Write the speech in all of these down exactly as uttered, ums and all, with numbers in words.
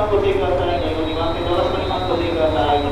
ご注意ください。ごにばん線でおかしくなります。ご注意ください。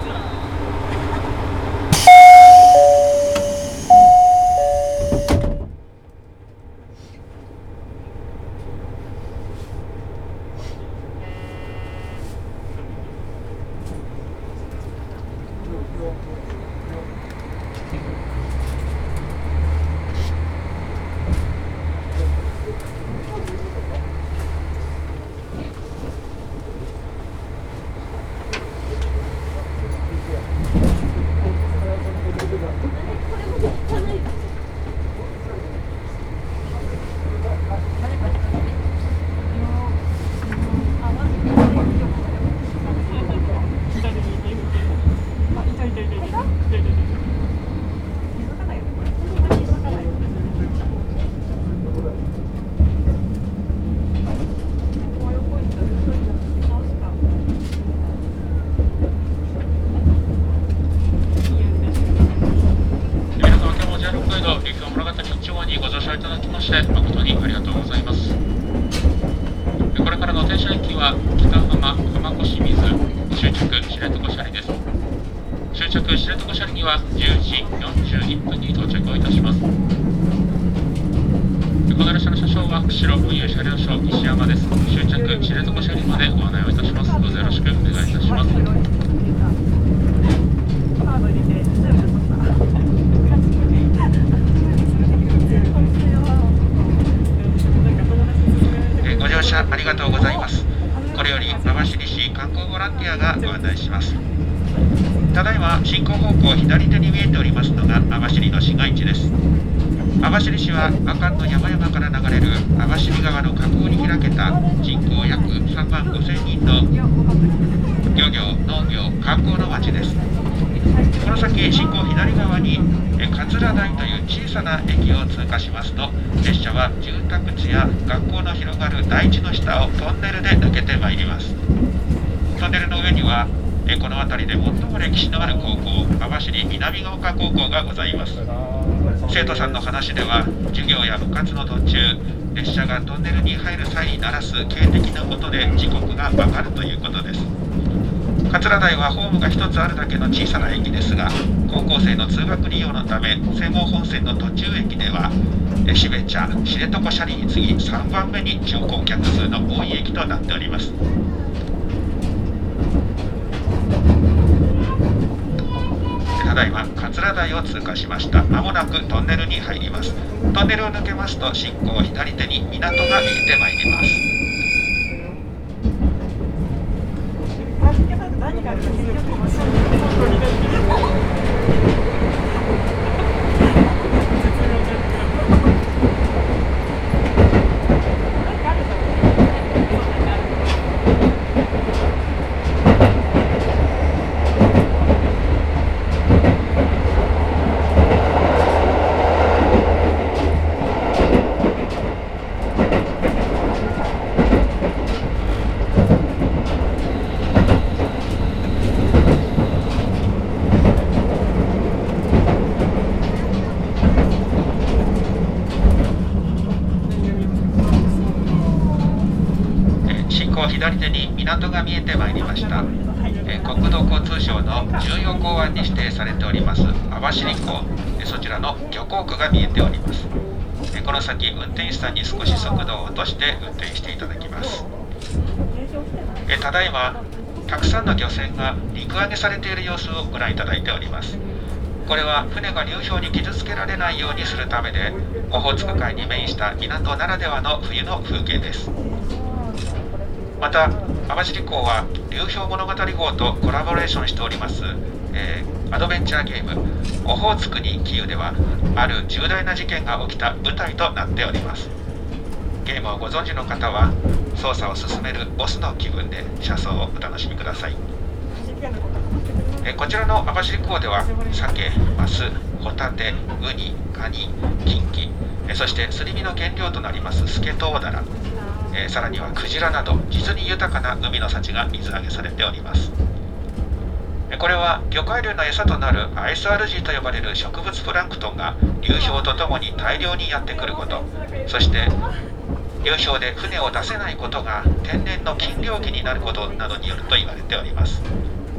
ありがとうございます。これより網走市観光ボランティアがご案内します。ただいま進行方向左手に見えておりますのが網走の市街地です。網走市は阿寒の山々から流れる網走川の河口に開けた人口約さんまんごせんにんの漁業、農業、観光の町です。この先進行左側に桂台という小さな駅を通過しますと、列車は住宅地や学校の広がる台地の下をトンネルで抜けてまいります。トンネルの上にはこの辺りで最も歴史のある高校、網走南ヶ丘高校がございます。生徒さんの話では、授業や部活の途中、列車がトンネルに入る際に鳴らす警笛の音で時刻がわかるということです。桂台はホームがひとつあるだけの小さな駅ですが、高校生の通学利用のため、西毛本線の途中駅では標茶、知床斜里に次ぎさんばんめに乗降客数の多い駅となっております。ただいま桂台を通過しました。まもなくトンネルに入ります。トンネルを抜けますと進行左手に港が見えてまいります。何があるか結局もそう左手に港が見えてまいりました。え国土交通省の重要港湾に指定されております網走港、えそちらの漁港区が見えております。えこの先運転手さんに少し速度を落として運転していただきます。えただいまたくさんの漁船が陸揚げされている様子をご覧いただいております。これは船が流氷に傷つけられないようにするためで、オホーツク海に面した港ならではの冬の風景です。また網走港は流氷物語号とコラボレーションしております、えー、アドベンチャーゲームオホーツクにキーウではある重大な事件が起きた舞台となっております。ゲームをご存知の方は操作を進めるボスの気分で車窓をお楽しみください。えこちらの網走港では鮭、マス、ホタテ、ウニ、カニ、キンキ、えそしてすり身の原料となりますスケトウダラ、えさらにはクジラなど実に豊かな海の幸が水揚げされております。えこれは魚介類の餌となるアイスアルジーと呼ばれる植物プランクトンが流氷とともに大量にやってくること、そして流氷で船を出せないことが天然の禁漁期になることなどによると言われております。